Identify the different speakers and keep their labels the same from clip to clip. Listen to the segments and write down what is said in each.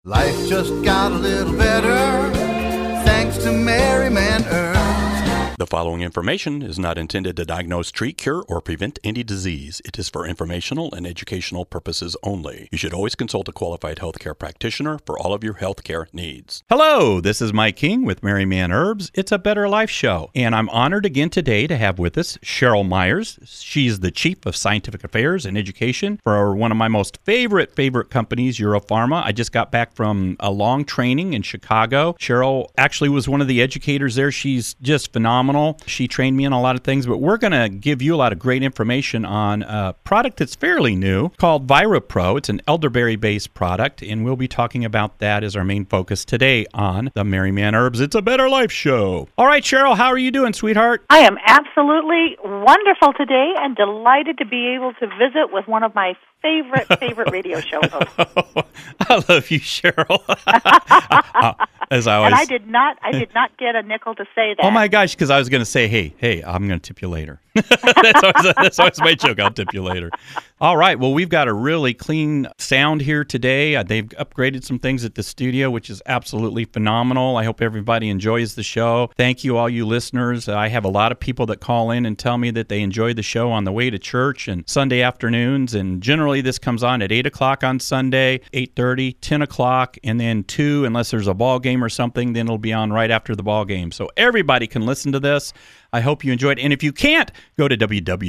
Speaker 1: Life just got a little better thanks to Merryman Herbs.
Speaker 2: The following information is not intended to diagnose, treat, cure, or prevent any disease. It is for informational and educational purposes only. You should always consult a qualified healthcare practitioner for all of your healthcare needs. Hello, this is Mike King with Merryman Herbs. It's a Better Life show, and I'm honored again today to have with us Cheryl Myers. She's the Chief of Scientific Affairs and Education for one of my most favorite companies, Europharma. I just got back from a long training in Chicago. Cheryl actually was one of the educators there. She's just phenomenal. She trained me in a lot of things, but we're going to give you a lot of great information on a product that's fairly new called ViraPro. It's an elderberry-based product, and we'll be talking about that as our main focus today on the Merryman Herbs It's a Better Life show. All right, Cheryl, how are you doing, sweetheart?
Speaker 3: I am absolutely wonderful today and delighted to be able to visit with one of my favorite radio show hosts.
Speaker 2: I love you, Cheryl. As I always,
Speaker 3: and I did not get a nickel to say that.
Speaker 2: Oh my gosh, because I was going to say, hey, I'm going to tip you later. that's always my joke. I'll tip you later. All right. Well, we've got a really clean sound here today. They've upgraded some things at the studio, which is absolutely phenomenal. I hope everybody enjoys the show. Thank you, all you listeners. I have a lot of people that call in and tell me that they enjoy the show on the way to church and Sunday afternoons. And generally, this comes on at 8 o'clock on Sunday, 8:30, 10 o'clock, and then 2, unless there's a ball game or something, then it'll be on right after the ball game. So everybody can listen to this. I hope you enjoyed it. And if you can't, go to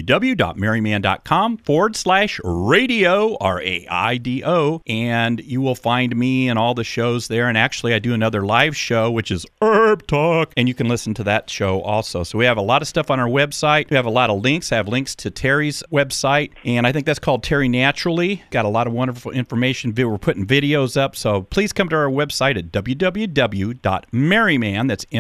Speaker 2: www.merryman.com/radio, RAIDO, and you will find me and all the shows there. And actually, I do another live show, which is Herb Talk, and you can listen to that show also. So we have a lot of stuff on our website. We have a lot of links. I have links to Terry's website, and I think that's called Terry Naturally. Got a lot of wonderful information. We're putting videos up, so please come to our website at www.merryman, that's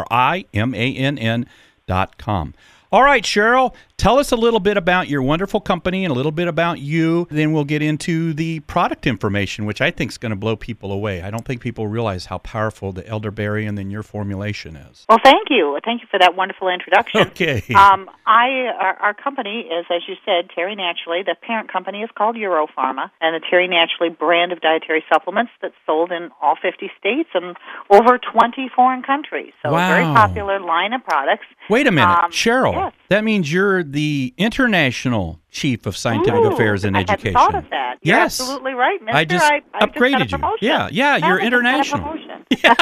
Speaker 2: MARIMANN.com. All right, Cheryl, tell us a little bit about your wonderful company and a little bit about you. Then we'll get into the product information, which I think is going to blow people away. I don't think people realize how powerful the elderberry and then your formulation is.
Speaker 3: Well, thank you. Thank you for that wonderful introduction.
Speaker 2: Okay.
Speaker 3: Our company is, as you said, Terry Naturally. The parent company is called Europharma, and the Terry Naturally brand of dietary supplements that's sold in all 50 states and over 20 foreign countries. So
Speaker 2: wow.
Speaker 3: A very popular line of products.
Speaker 2: Wait a minute, Cheryl.
Speaker 3: Yes.
Speaker 2: That means you're the international chief of scientific affairs and education.
Speaker 3: I hadn't thought of that. You're
Speaker 2: yes.
Speaker 3: absolutely right, mister.
Speaker 2: I just upgraded you. Yeah, you're international. Yeah.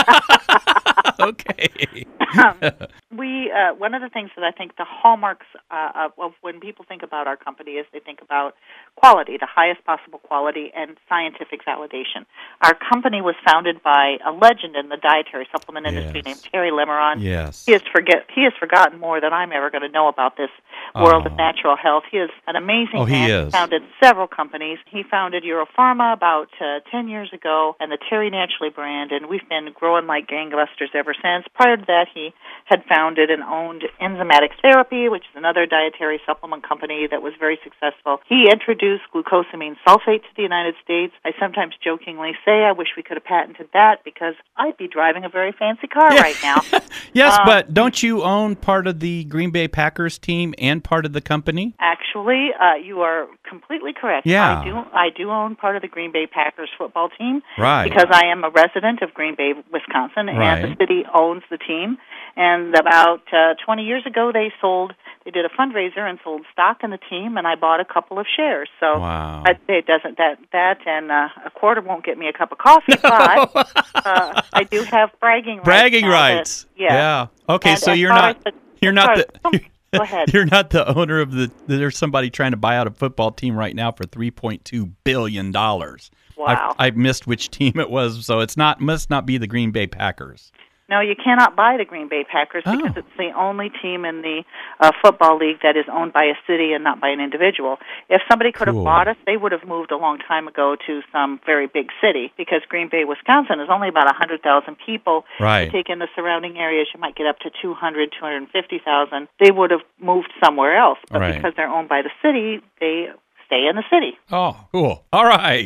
Speaker 2: Okay.
Speaker 3: One of the things that I think the hallmarks of when people think about our company is they think about quality, the highest possible quality, and scientific validation. Our company was founded by a legend in the dietary supplement industry named Terry Lemeron.
Speaker 2: Yes.
Speaker 3: He has forgotten more than I'm ever going to know about this world of natural health. He is an amazing man.
Speaker 2: He is.
Speaker 3: He founded several companies. He founded Europharma about 10 years ago, and the Terry Naturally brand, and we've been growing like gangbusters ever since. Prior to that, he had founded and owned Enzymatic Therapy, which is another dietary supplement company that was very successful. He introduced glucosamine sulfate to the United States. I sometimes jokingly say I wish we could have patented that because I'd be driving a very fancy car right now.
Speaker 2: Yes, but don't you own part of the Green Bay Packers team and part of the company?
Speaker 3: Actually, you are completely correct.
Speaker 2: Yeah.
Speaker 3: I do own part of the Green Bay Packers football team.
Speaker 2: Right.
Speaker 3: Because I am a resident of Green Bay, Wisconsin, and the city owns the team. And about 20 years ago, they did a fundraiser and sold stock in the team, and I bought a couple of shares. So
Speaker 2: wow.
Speaker 3: I'd say it doesn't that and a quarter won't get me a cup of coffee, but I do have bragging rights.
Speaker 2: Bragging rights. Yeah. Okay, so you're not
Speaker 3: Go ahead.
Speaker 2: You're not the owner of there's somebody trying to buy out a football team right now for $3.2 billion.
Speaker 3: Wow.
Speaker 2: I missed which team it was, so must not be the Green Bay Packers.
Speaker 3: No, you cannot buy the Green Bay Packers because it's the only team in the football league that is owned by a city and not by an individual. If somebody could have bought us, they would have moved a long time ago to some very big city because Green Bay, Wisconsin is only about 100,000 people.
Speaker 2: Right.
Speaker 3: You take in the surrounding areas, you might get up to 200, 250,000. They would have moved somewhere else. But because they're owned by the city, they stay in the city.
Speaker 2: Oh, cool. All right.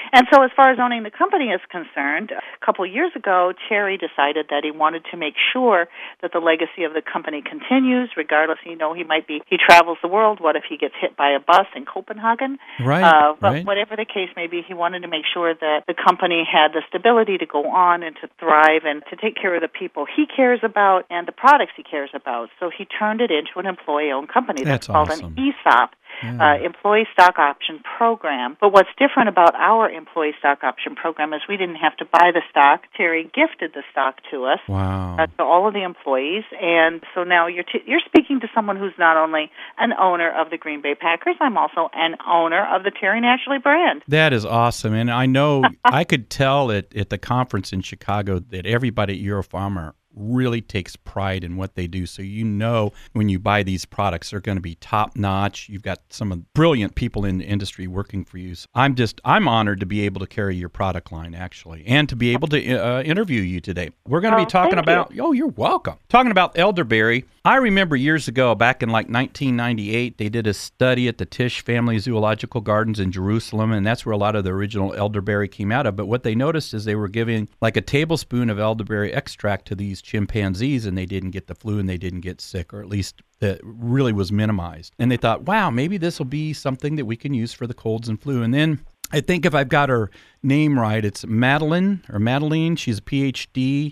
Speaker 3: And so as far as owning the company is concerned, a couple of years ago, Terry decided that he wanted to make sure that the legacy of the company continues, regardless, he travels the world. What if he gets hit by a bus in Copenhagen?
Speaker 2: Right,
Speaker 3: But whatever the case may be, he wanted to make sure that the company had the stability to go on and to thrive and to take care of the people he cares about and the products he cares about. So he turned it into an employee-owned company.
Speaker 2: That's
Speaker 3: called
Speaker 2: awesome.
Speaker 3: an ESOP. Employee Stock Option Program. But what's different about our Employee Stock Option Program is we didn't have to buy the stock. Terry gifted the stock to us, to all of the employees. And so now you're speaking to someone who's not only an owner of the Green Bay Packers, I'm also an owner of the Terry Naturally brand.
Speaker 2: That is awesome. And I know I could tell at the conference in Chicago that everybody at Eurofarmer really takes pride in what they do. So when you buy these products, they're going to be top-notch. You've got some brilliant people in the industry working for you. So I'm honored to be able to carry your product line, actually, and to be able to interview you today. We're going to be talking about, you're welcome. Talking about elderberry. I remember years ago, back in like 1998, they did a study at the Tisch Family Zoological Gardens in Jerusalem, and that's where a lot of the original elderberry came out of. But what they noticed is they were giving like a tablespoon of elderberry extract to these chimpanzees, and they didn't get the flu and they didn't get sick, or at least that really was minimized. And they thought, wow, maybe this will be something that we can use for the colds and flu. And then I think if I've got her name right, it's Madeline. She's a PhD.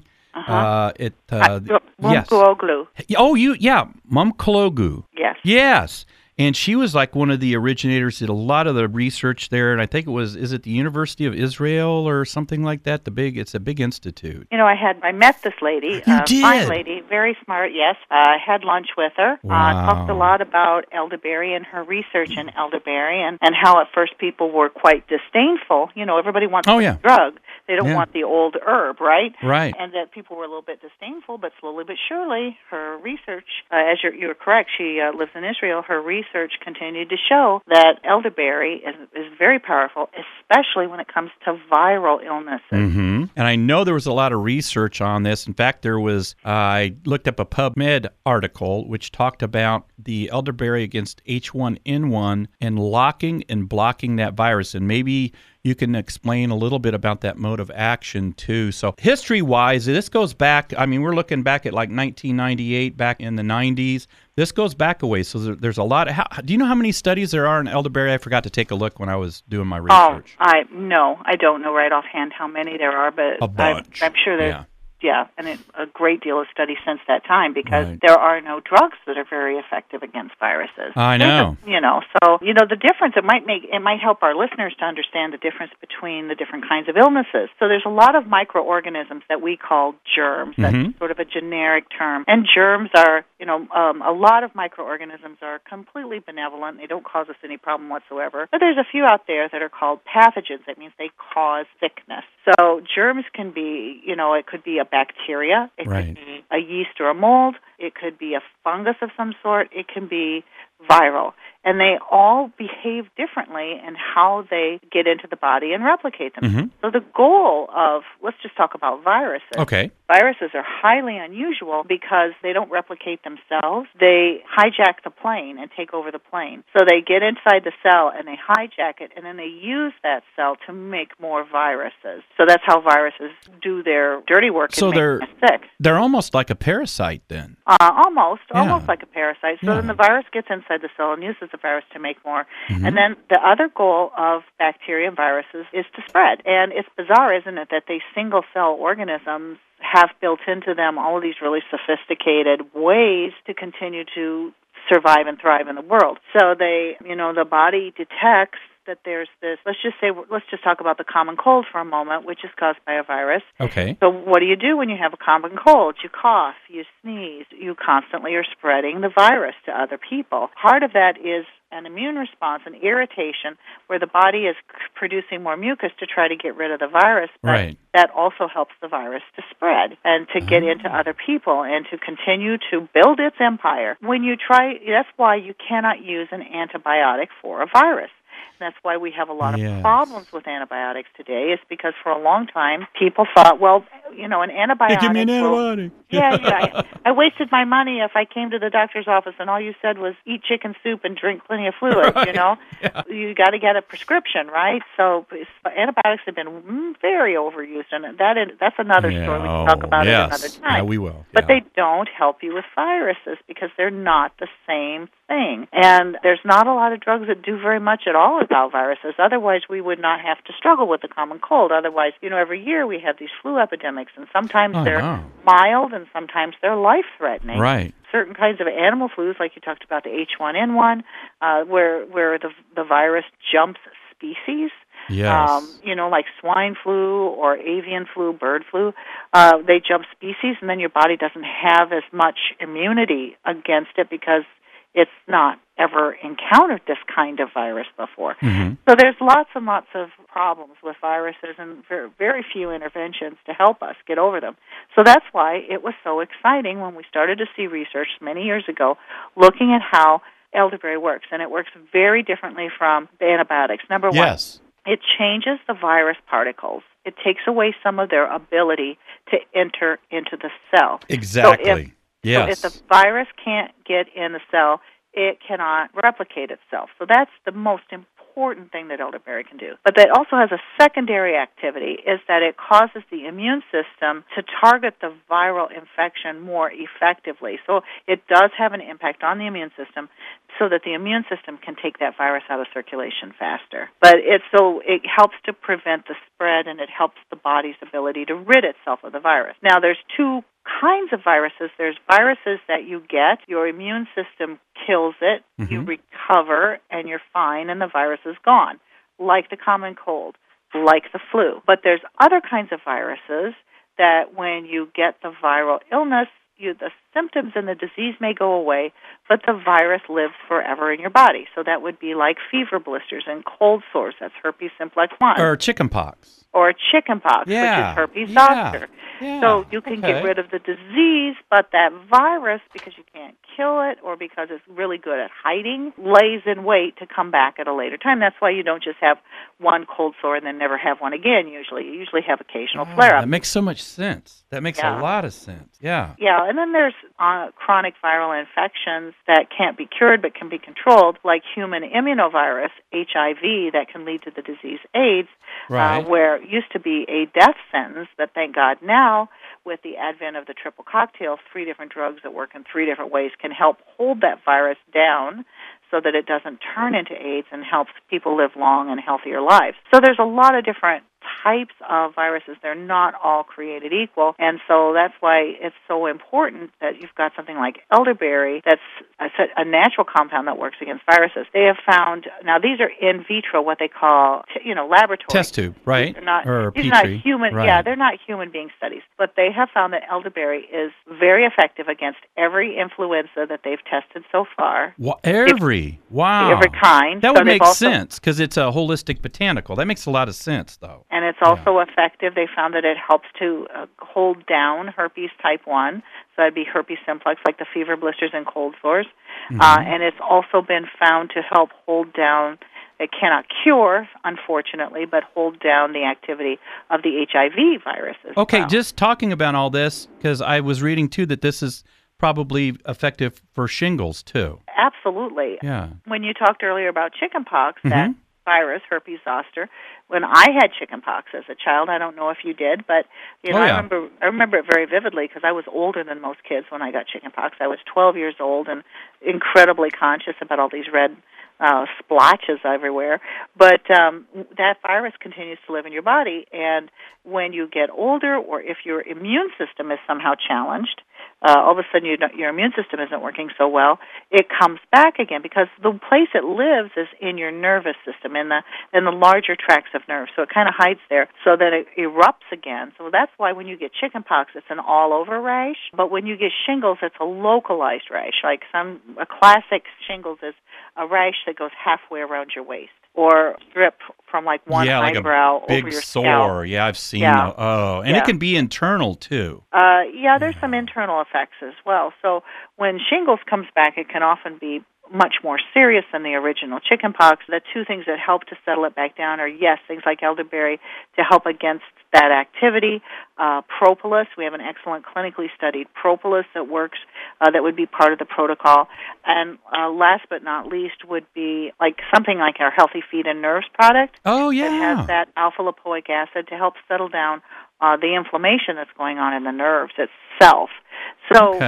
Speaker 3: Mumkuloglu.
Speaker 2: Mumkuloglu.
Speaker 3: Yes.
Speaker 2: Yes. And she was like one of the originators, did a lot of the research there, and I think is it the University of Israel or something like that? It's a big institute.
Speaker 3: I met this lady.
Speaker 2: You did?
Speaker 3: Fine lady, very smart, yes. I had lunch with her.
Speaker 2: Wow.
Speaker 3: Talked a lot about elderberry and her research in elderberry and how at first people were quite disdainful. Everybody wants the drug. They don't want the old herb, right?
Speaker 2: Right.
Speaker 3: And that people were a little bit disdainful, but slowly but surely, her research, as you're correct, she lives in Israel, her research continued to show that elderberry is very powerful, especially when it comes to viral illnesses.
Speaker 2: Mm-hmm. And I know there was a lot of research on this. In fact, I looked up a PubMed article which talked about the elderberry against H1N1 and locking and blocking that virus. And maybe you can explain a little bit about that mode of action, too. So history-wise, this goes back, we're looking back at like 1998, back in the 90s. This goes back a ways, so there's a lot. Do you know how many studies there are in elderberry? I forgot to take a look when I was doing my research.
Speaker 3: I don't know right offhand how many there are, but
Speaker 2: a bunch.
Speaker 3: I'm sure there's... Yeah, and a great deal of study since that time because there are no drugs that are very effective against viruses.
Speaker 2: I know.
Speaker 3: The difference, it might help our listeners to understand the difference between the different kinds of illnesses. So there's a lot of microorganisms that we call germs. That's sort of a generic term. And germs are, a lot of microorganisms are completely benevolent. They don't cause us any problem whatsoever. But there's a few out there that are called pathogens. That means they cause sickness. So germs can be, it could be a bacteria, it could be a yeast or a mold, it could be a fungus of some sort, it can be viral. And they all behave differently in how they get into the body and replicate themselves. So the goal of, let's just talk about viruses.
Speaker 2: Okay.
Speaker 3: Viruses are highly unusual because they don't replicate themselves. They hijack the plane and take over the plane. So they get inside the cell and they hijack it, and then they use that cell to make more viruses. So that's how viruses do their dirty work and make us sick.
Speaker 2: They're almost like a parasite then.
Speaker 3: Almost like a parasite. So then the virus gets inside the cell and uses the virus to make more. And then the other goal of bacteria and viruses is to spread. And it's bizarre, isn't it, that these single-cell organisms have built into them all of these really sophisticated ways to continue to survive and thrive in the world. So the body detects that there's this, let's just talk about the common cold for a moment, which is caused by a virus.
Speaker 2: Okay.
Speaker 3: So what do you do when you have a common cold? You cough, you sneeze, you constantly are spreading the virus to other people. Part of that is an immune response, an irritation, where the body is producing more mucus to try to get rid of the virus. But that also helps the virus to spread and to get into other people and to continue to build its empire. That's why you cannot use an antibiotic for a virus. That's why we have a lot of problems with antibiotics today, is because for a long time people thought, an antibiotic...
Speaker 2: Give me an antibiotic.
Speaker 3: Yeah. I wasted my money if I came to the doctor's office and all you said was eat chicken soup and drink plenty of fluid,
Speaker 2: Right.
Speaker 3: you know?
Speaker 2: Yeah.
Speaker 3: You got to get a prescription, right? So antibiotics have been very overused, and that's another story. We can talk about it another time.
Speaker 2: Yeah, we will.
Speaker 3: But
Speaker 2: Yeah.
Speaker 3: they don't help you with viruses because they're not the same thing. And there's not a lot of drugs that do very much at all about viruses. Otherwise, we would not have to struggle with the common cold. Otherwise, every year we have these flu epidemics, and sometimes they're mild and sometimes they're life-threatening.
Speaker 2: Right.
Speaker 3: Certain kinds of animal flus, like you talked about the H1N1, where the virus jumps species.
Speaker 2: Yes.
Speaker 3: Like swine flu or avian flu, bird flu, they jump species, and then your body doesn't have as much immunity against it because it's not ever encountered this kind of virus before.
Speaker 2: Mm-hmm.
Speaker 3: So there's lots and lots of problems with viruses and very, very few interventions to help us get over them. So that's why it was so exciting when we started to see research many years ago looking at how elderberry works, and it works very differently from the antibiotics. Number one, it changes the virus particles. It takes away some of their ability to enter into the cell.
Speaker 2: Exactly.
Speaker 3: So if the virus can't get in the cell, it cannot replicate itself. So that's the most important thing that elderberry can do. But that also has a secondary activity, is that it causes the immune system to target the viral infection more effectively. So it does have an impact on the immune system so that the immune system can take that virus out of circulation faster. But it helps to prevent the spread, and it helps the body's ability to rid itself of the virus. Now, there's two kinds of viruses. There's viruses that you get, your immune system kills it, you recover, and you're fine, and the virus is gone, like the common cold, like the flu. But there's other kinds of viruses that when you get the viral illness, the symptoms and the disease may go away, but the virus lives forever in your body. So that would be like fever blisters and cold sores. That's herpes simplex 1.
Speaker 2: Or chickenpox.
Speaker 3: Or chickenpox, which is herpes zoster.
Speaker 2: Yeah.
Speaker 3: So you can get rid of the disease, but that virus, because you can't kill it or because it's really good at hiding, lays in wait to come back at a later time. That's why you don't just have one cold sore and then never have one again, usually. You usually have occasional flare-ups.
Speaker 2: That makes so much sense. That makes a lot of sense. Yeah.
Speaker 3: Yeah, and then there's chronic viral infections that can't be cured but can be controlled, like human immunovirus, HIV, that can lead to the disease AIDS, where it used to be a death sentence, but thank God now, with the advent of the triple cocktail, 3 different drugs that work in 3 different ways can help hold that virus down so that it doesn't turn into AIDS and helps people live long and healthier lives. So there's a lot of different types of viruses. They're not all created equal, and so that's why it's so important that you've got something like elderberry that's a natural compound that works against viruses. They have found, now these are in vitro, what they call, laboratory.
Speaker 2: Test tube, right?
Speaker 3: These are
Speaker 2: or
Speaker 3: these
Speaker 2: Petri.
Speaker 3: are not human,
Speaker 2: right.
Speaker 3: they're not human being studies, but they have found that elderberry is very effective against every influenza that they've tested so far.
Speaker 2: Every
Speaker 3: kind.
Speaker 2: That would make sense because it's a holistic botanical. That makes a lot of sense, though.
Speaker 3: And it's also effective. They found that it helps to hold down herpes type 1, so that'd be herpes simplex, like the fever blisters and cold sores. And it's also been found to help hold down, it cannot cure, unfortunately, but hold down the activity of the HIV virus as well.
Speaker 2: Just talking about all this, because I was reading, too, that this is probably effective for shingles, too.
Speaker 3: Absolutely.
Speaker 2: Yeah.
Speaker 3: When you talked earlier about chickenpox, that virus, herpes zoster, when I had chickenpox as a child, I don't know if you did, but I remember it very vividly because I was older than most kids when I got chickenpox. I was 12 years old and incredibly conscious about all these red splotches everywhere. But that virus continues to live in your body, and when you get older or if your immune system is somehow challenged, all of a sudden your immune system isn't working so well, it comes back again because the place it lives is in your nervous system, in the larger tracts of nerves. So it kind of hides there so that it erupts again. So that's why when you get chickenpox, it's an all-over rash. But when you get shingles, it's a localized rash. Like a classic shingles is a rash that goes halfway around your waist, or strip from like one eyebrow
Speaker 2: like a big
Speaker 3: over your
Speaker 2: sore.
Speaker 3: scalp.
Speaker 2: Yeah, I've seen that. Oh, and it can be internal too.
Speaker 3: There's some internal effects as well. So when shingles comes back, it can often be much more serious than the original chickenpox. The two things that help to settle it back down are, yes, things like elderberry to help against that activity. Propolis, we have an excellent clinically studied propolis that works, that would be part of the protocol. And last but not least would be like something like our Healthy Feet and Nerves product.
Speaker 2: Oh, yeah.
Speaker 3: That has that alpha-lipoic acid to help settle down the inflammation that's going on in the nerves itself. So,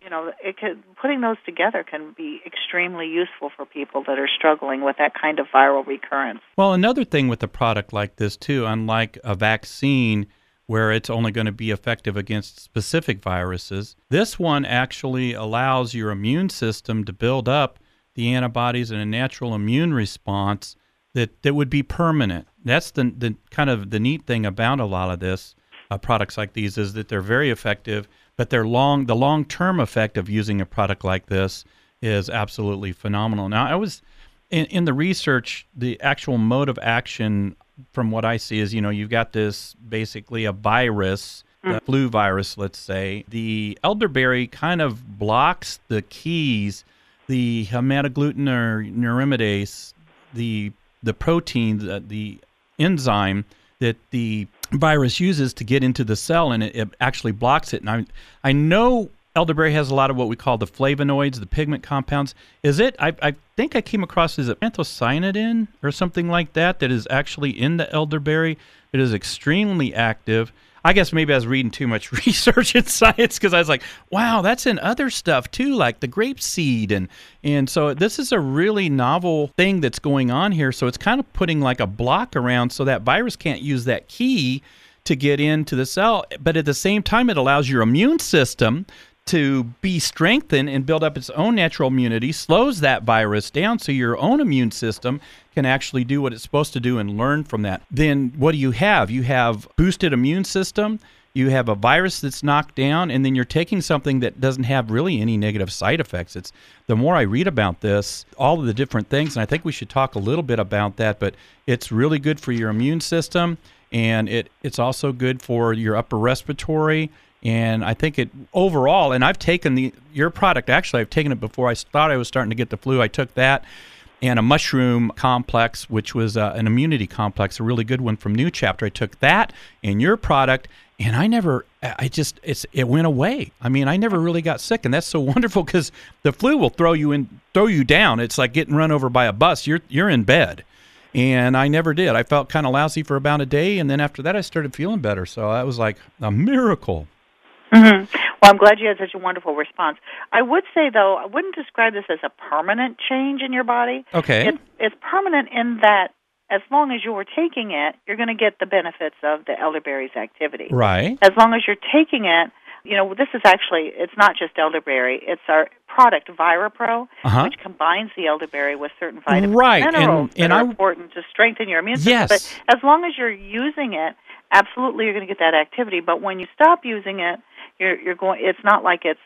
Speaker 3: putting those together can be extremely useful for people that are struggling with that kind of viral recurrence.
Speaker 2: Well, another thing with a product like this, too, unlike a vaccine where it's only going to be effective against specific viruses, this one actually allows your immune system to build up the antibodies and a natural immune response that would be permanent. That's the kind of the neat thing about a lot of this. Products like these is that they're very effective, but the long-term effect of using a product like this is absolutely phenomenal. Now, I was in the research, the actual mode of action, from what I see, is you've got this basically a virus, the flu virus, let's say. The elderberry kind of blocks the keys, the hematogluten or neuraminidase, the protein, the enzyme that the virus uses to get into the cell, and it actually blocks it. And I know elderberry has a lot of what we call the flavonoids, the pigment compounds. Is it? I think I came across, is it anthocyanidin or something like that is actually in the elderberry? It is extremely active. I guess maybe I was reading too much research in science because I was like, wow, that's in other stuff too, like the grapeseed. And so this is a really novel thing that's going on here. So it's kind of putting like a block around so that virus can't use that key to get into the cell. But at the same time, it allows your immune system to be strengthened and build up its own natural immunity, slows that virus down so your own immune system can actually do what it's supposed to do and learn from that. Then what do you have? You have boosted immune system, you have a virus that's knocked down, and then you're taking something that doesn't have really any negative side effects. It's the more I read about this, all of the different things, and I think we should talk a little bit about that, but it's really good for your immune system, and it's also good for your upper respiratory. And I think it overall, and I've taken your product, actually I've taken it before I thought I was starting to get the flu. I took that and a mushroom complex, which was an immunity complex, a really good one from New Chapter. I took that and your product, and it went away. I mean, I never really got sick, and that's so wonderful because the flu will throw you down. It's like getting run over by a bus. You're in bed. And I never did. I felt kind of lousy for about a day, and then after that I started feeling better. So that was like a miracle.
Speaker 3: Mm-hmm. Well, I'm glad you had such a wonderful response. I would say, though, I wouldn't describe this as a permanent change in your body. Okay. It's permanent in that as long as you're taking it, you're going to get the benefits of the elderberry's activity.
Speaker 2: Right.
Speaker 3: As long as you're taking it, this is actually, it's not just elderberry. It's our product, ViraPro, which combines the elderberry with certain vitamins and minerals that are important to strengthen your immune system.
Speaker 2: Yes.
Speaker 3: But as long as you're using it, absolutely you're going to get that activity. But when you stop using it, you're going. It's not like it's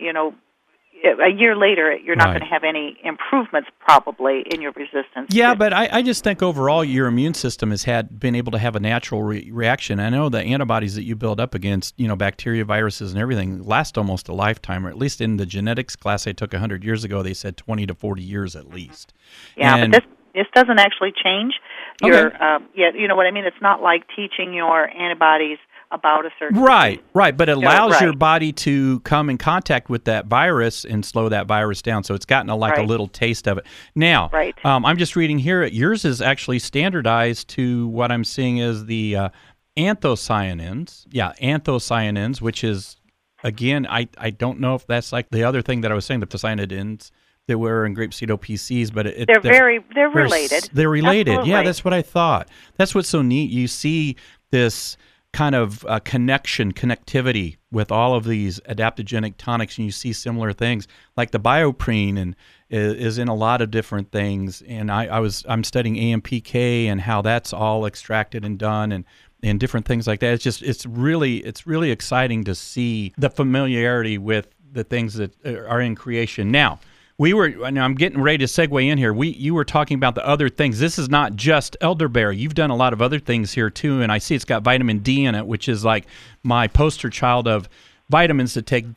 Speaker 3: a year later you're not going to have any improvements probably in your resistance.
Speaker 2: Yeah, but I just think overall your immune system has been able to have a natural reaction. I know the antibodies that you build up against bacteria, viruses, and everything last almost a lifetime, or at least in the genetics class I took 100 years ago, they said 20 to 40 years at least.
Speaker 3: Yeah, but this doesn't actually change your. You know what I mean? It's not like teaching your antibodies about a certain
Speaker 2: right, but it allows your body to come in contact with that virus and slow that virus down. So it's gotten a little taste of it. Now, I'm just reading here. Yours is actually standardized to what I'm seeing is the anthocyanins. Yeah, anthocyanins, which is again, I don't know if that's like the other thing that I was saying, the cyanidins that were in grapeseed OPCs, but
Speaker 3: they're related.
Speaker 2: They're related.
Speaker 3: Absolutely.
Speaker 2: Yeah, that's what I thought. That's what's so neat. You see this kind of connectivity with all of these adaptogenic tonics, and you see similar things like the bioprene and is in a lot of different things. And I'm studying AMPK and how that's all extracted and done and different things like that. It's really exciting to see the familiarity with the things that are in creation now. I'm getting ready to segue in here. You were talking about the other things. This is not just elderberry. You've done a lot of other things here too, and I see it's got vitamin D in it, which is like my poster child of vitamins to take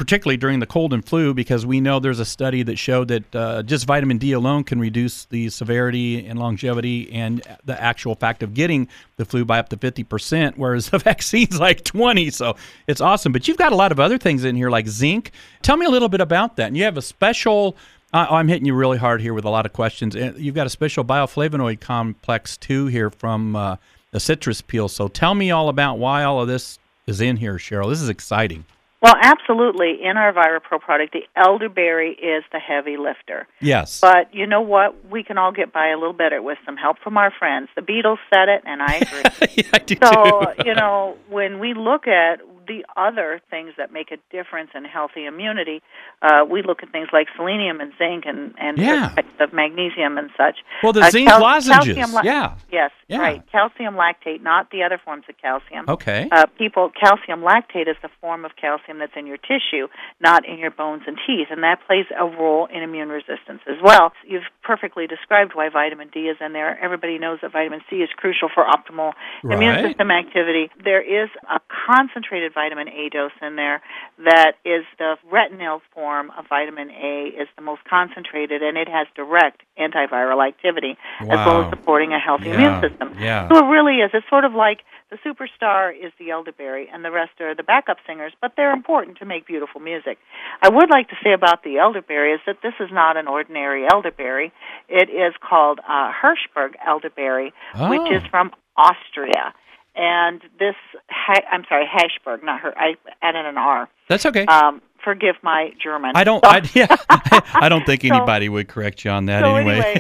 Speaker 2: particularly during the cold and flu, because we know there's a study that showed that just vitamin D alone can reduce the severity and longevity and the actual fact of getting the flu by up to 50%, whereas the vaccine's like 20. So it's awesome. But you've got a lot of other things in here like zinc. Tell me a little bit about that. And you have a special, I'm hitting you really hard here with a lot of questions. You've got a special bioflavonoid complex too here from the citrus peel. So tell me all about why all of this is in here, Cheryl. This is exciting.
Speaker 3: Well, absolutely. In our ViraPro product, the elderberry is the heavy lifter.
Speaker 2: Yes.
Speaker 3: But you know what? We can all get by a little better with some help from our friends. The Beatles said it, and I agree.
Speaker 2: Yeah, I do
Speaker 3: so,
Speaker 2: too.
Speaker 3: when we look at the other things that make a difference in healthy immunity, we look at things like selenium and zinc and the magnesium and such.
Speaker 2: Well, the zinc lozenges,
Speaker 3: Yes, right. Calcium lactate, not the other forms of calcium.
Speaker 2: Okay.
Speaker 3: Calcium lactate is the form of calcium that's in your tissue, not in your bones and teeth, and that plays a role in immune resistance as well. You've perfectly described why vitamin D is in there. Everybody knows that vitamin C is crucial for optimal immune system activity. There is a concentrated vitamin A dose in there that is the retinol form of vitamin A, is the most concentrated, and it has direct antiviral activity as well as supporting a healthy immune system.
Speaker 2: Yeah.
Speaker 3: So it really is. It's sort of like the superstar is the elderberry and the rest are the backup singers, but they're important to make beautiful music. I would like to say about the elderberry is that this is not an ordinary elderberry. It is called Hirschberg elderberry, which is from Austria. And this, Hirschberg, not her. I added an R.
Speaker 2: That's okay.
Speaker 3: Forgive my German.
Speaker 2: I don't think anybody would correct you on that
Speaker 3: anyway.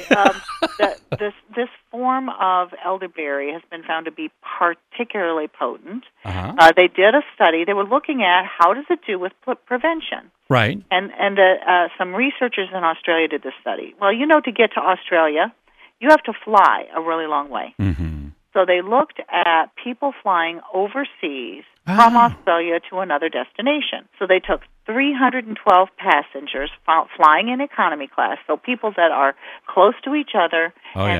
Speaker 3: This form of elderberry has been found to be particularly potent. They did a study. They were looking at how does it do with prevention.
Speaker 2: Right.
Speaker 3: And some researchers in Australia did this study. Well, to get to Australia, you have to fly a really long way.
Speaker 2: Mm-hmm.
Speaker 3: So they looked at people flying overseas from Australia to another destination. So they took 312 passengers flying in economy class, so people that are close to each other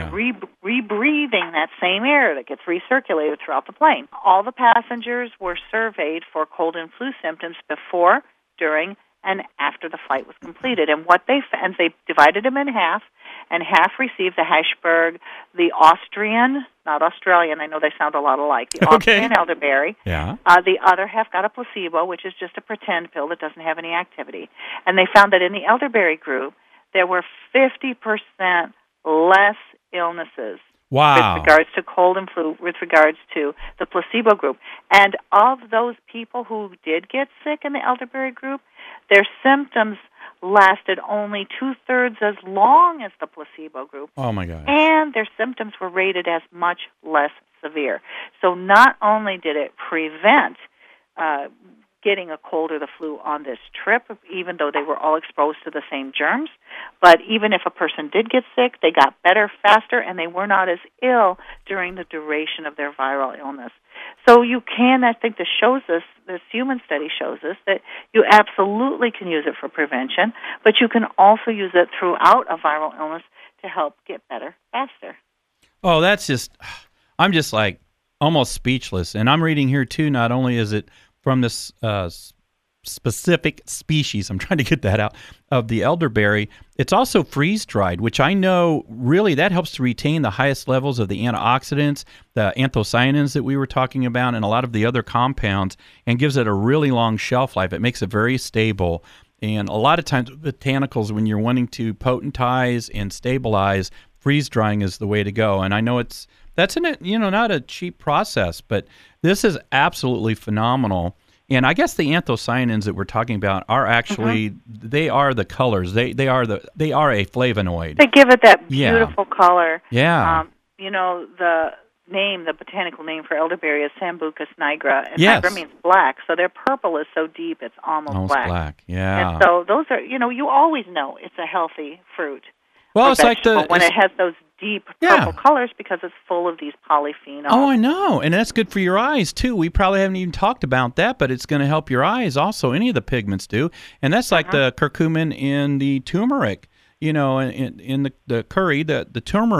Speaker 3: rebreathing that same air that gets recirculated throughout the plane. All the passengers were surveyed for cold and flu symptoms before, during, and after the flight was completed. And they divided them in half, and half received the Hirschberg, the Austrian, not Australian, I know they sound a lot alike, the Austrian elderberry.
Speaker 2: Yeah.
Speaker 3: The other half got a placebo, which is just a pretend pill that doesn't have any activity. And they found that in the elderberry group, there were 50% less illnesses with regards to cold and flu, with regards to the placebo group. And of those people who did get sick in the elderberry group, their symptoms lasted only 2/3 as long as the placebo group.
Speaker 2: Oh, my gosh.
Speaker 3: And their symptoms were rated as much less severe. So not only did it prevent getting a cold or the flu on this trip, even though they were all exposed to the same germs, but even if a person did get sick, they got better faster, and they were not as ill during the duration of their viral illness. So I think this human study shows us that you absolutely can use it for prevention, but you can also use it throughout a viral illness to help get better faster.
Speaker 2: Oh, I'm just like almost speechless. And I'm reading here too, not only is it from this specific species, I'm trying to get that out, of the elderberry, it's also freeze-dried, which I know really that helps to retain the highest levels of the antioxidants, the anthocyanins that we were talking about, and a lot of the other compounds, and gives it a really long shelf life. It makes it very stable. And a lot of times with botanicals, when you're wanting to potentize and stabilize, freeze-drying is the way to go. And I know that's not a cheap process, but this is absolutely phenomenal. And I guess the anthocyanins that we're talking about are actually they are the colors. They are a flavonoid.
Speaker 3: They give it that beautiful color.
Speaker 2: Yeah.
Speaker 3: The botanical name for elderberry is Sambucus nigra, and nigra means black. So their purple is so deep it's almost black.
Speaker 2: Yeah.
Speaker 3: And so those are, you always know it's a healthy fruit.
Speaker 2: Well, it's like
Speaker 3: when it has those deep purple colors because it's full of these polyphenols.
Speaker 2: Oh, I know. And that's good for your eyes, too. We probably haven't even talked about that, but it's going to help your eyes also. Any of the pigments do. And that's like the curcumin in the turmeric. In the curry, the turmeric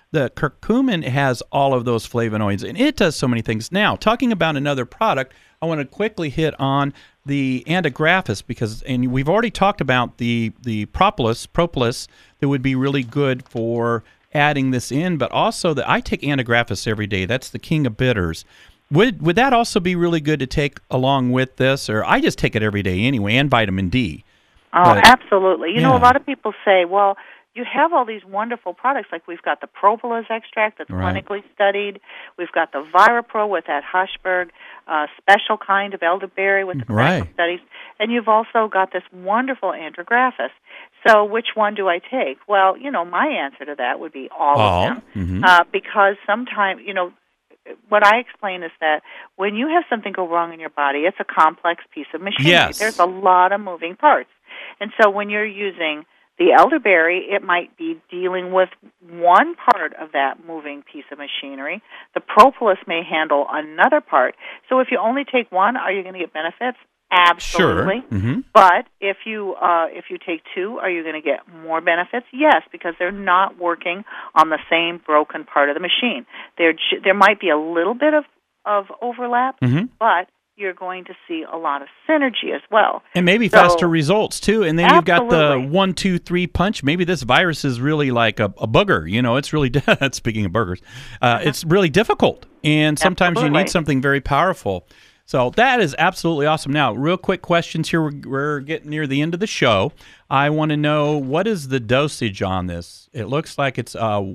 Speaker 2: the curcumin has all of those flavonoids, and it does so many things. Now, talking about another product, I want to quickly hit on the antigraphis and we've already talked about the propolis that would be really good for adding this in, but also I take antigraphis every day. That's the king of bitters. Would that also be really good to take along with this, or I just take it every day anyway, and vitamin D?
Speaker 3: Oh, absolutely. You know, a lot of people say, well, you have all these wonderful products, like we've got the propolis extract that's clinically studied. We've got the ViraPro with that Hushberg special kind of elderberry with the clinical studies. And you've also got this wonderful antigraphis. So which one do I take? Well, you know, my answer to that would be all of them. Because sometimes, you know, what I explain is that when you have something go wrong in your body, it's a complex piece of machinery.
Speaker 2: Yes.
Speaker 3: There's a lot of moving parts. And so when you're using the elderberry, it might be dealing with one part of that moving piece of machinery. The propolis may handle another part. So if you only take one, are you going to get benefits? Absolutely.
Speaker 2: Sure.
Speaker 3: But if you take two, are you going to get more benefits? Yes, because they're not working on the same broken part of the machine. There might be a little bit of overlap, but you're going to see a lot of synergy as well. And maybe
Speaker 2: faster results, too. And then you've got the 1, 2, 3 punch. Maybe this virus is really like a booger. You know, it's really, speaking of burgers, it's really difficult. And sometimes you need something very powerful. So that is absolutely awesome. Now, real quick questions here. We're getting near the end of the show. I want to know, what is the dosage on this? It looks like it's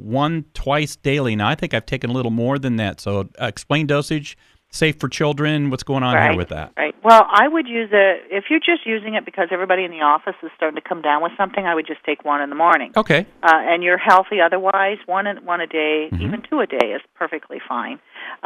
Speaker 2: twice daily. Now, I think I've taken a little more than that. So explain dosage. Safe for children. What's going on here with that?
Speaker 3: Right. Well, I would use it, if you're just using it because everybody in the office is starting to come down with something, I would just take one in the morning.
Speaker 2: Okay.
Speaker 3: And you're healthy otherwise, one a day, even 2 a day is perfectly fine.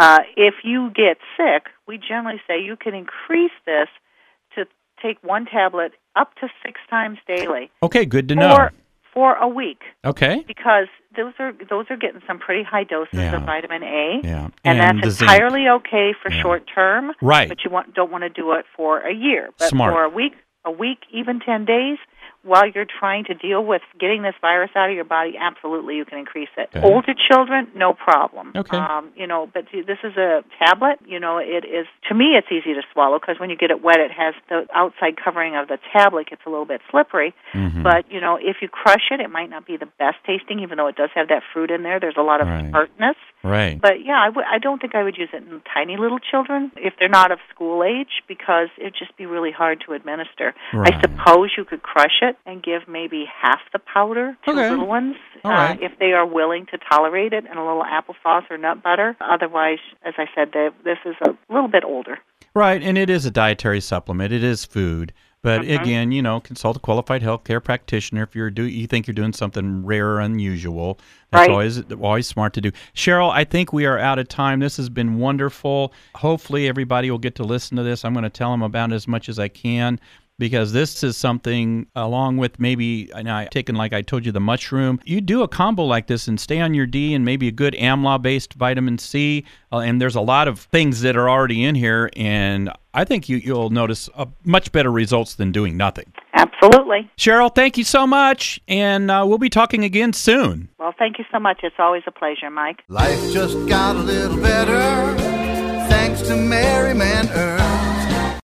Speaker 3: If you get sick, we generally say you can increase this to take 1 tablet up to 6 times daily.
Speaker 2: Okay, good to know.
Speaker 3: For a week.
Speaker 2: Okay.
Speaker 3: Because those are getting some pretty high doses of vitamin A.
Speaker 2: Yeah.
Speaker 3: And that's entirely okay for short term.
Speaker 2: Right.
Speaker 3: But you don't want to do it for a year. But
Speaker 2: Smart.
Speaker 3: For a week, even 10 days, while you're trying to deal with getting this virus out of your body, absolutely you can increase it.
Speaker 2: Okay.
Speaker 3: Older children, no problem.
Speaker 2: Okay.
Speaker 3: But this is a tablet. It is, to me, it's easy to swallow because when you get it wet, it has the outside covering of the tablet gets a little bit slippery. But, if you crush it, it might not be the best tasting, even though it does have that fruit in there. There's a lot of tartness.
Speaker 2: Right.
Speaker 3: But, I don't think I would use it in tiny little children if they're not of school age because it'd just be really hard to administer.
Speaker 2: Right.
Speaker 3: I suppose you could crush it and give maybe half the powder to little ones if they are willing to tolerate it, and a little applesauce or nut butter. Otherwise, as I said, this is a little bit older.
Speaker 2: Right, and it is a dietary supplement. It is food. But again, consult a qualified healthcare practitioner if you think you're doing something rare or unusual. That's always smart to do. Cheryl, I think we are out of time. This has been wonderful. Hopefully everybody will get to listen to this. I'm going to tell them about it as much as I can, because this is something, along with maybe, and I've taken, like I told you, the mushroom. You do a combo like this and stay on your D and maybe a good AMLA-based vitamin C, and there's a lot of things that are already in here, and I think you'll notice much better results than doing nothing.
Speaker 3: Absolutely.
Speaker 2: Cheryl, thank you so much, and we'll be talking again soon.
Speaker 3: Well, thank you so much. It's always a pleasure, Mike.
Speaker 1: Life just got a little better thanks to Merry Man Earl.